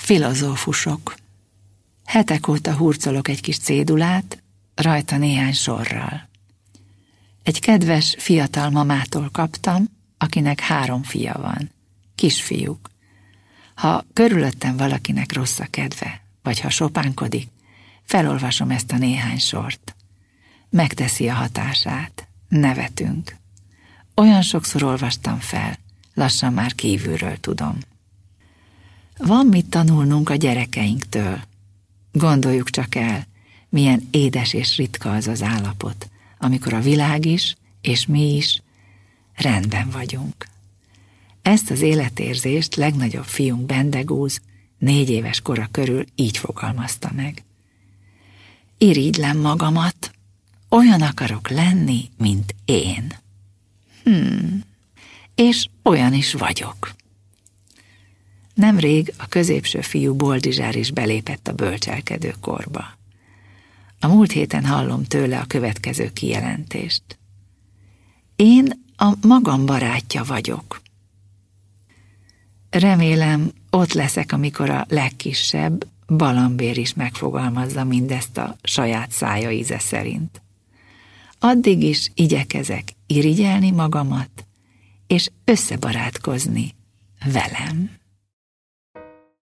Filozófusok. Hetek óta hurcolok egy kis cédulát, rajta néhány sorral. Egy kedves fiatal mamától kaptam, akinek 3 fia van, kisfiúk. Ha körülöttem valakinek rossz a kedve, vagy ha sopánkodik, felolvasom ezt a néhány sort. Megteszi a hatását, nevetünk. Olyan sokszor olvastam fel, lassan már kívülről tudom. Van mit tanulnunk a gyerekeinktől. Gondoljuk csak el, milyen édes és ritka az az állapot, amikor a világ is, és mi is rendben vagyunk. Ezt az életérzést legnagyobb fiunk Bendegúz 4 éves kora körül így fogalmazta meg. Irigylem magamat, olyan akarok lenni, mint én. És olyan is vagyok. Nemrég a középső fiú Boldizsár is belépett a bölcselkedő korba. A múlt héten hallom tőle a következő kijelentést. Én a magam barátja vagyok. Remélem, ott leszek, amikor a legkisebb, Balambér is megfogalmazza mindezt a saját szája íze szerint. Addig is igyekezek irigyelni magamat, és összebarátkozni velem.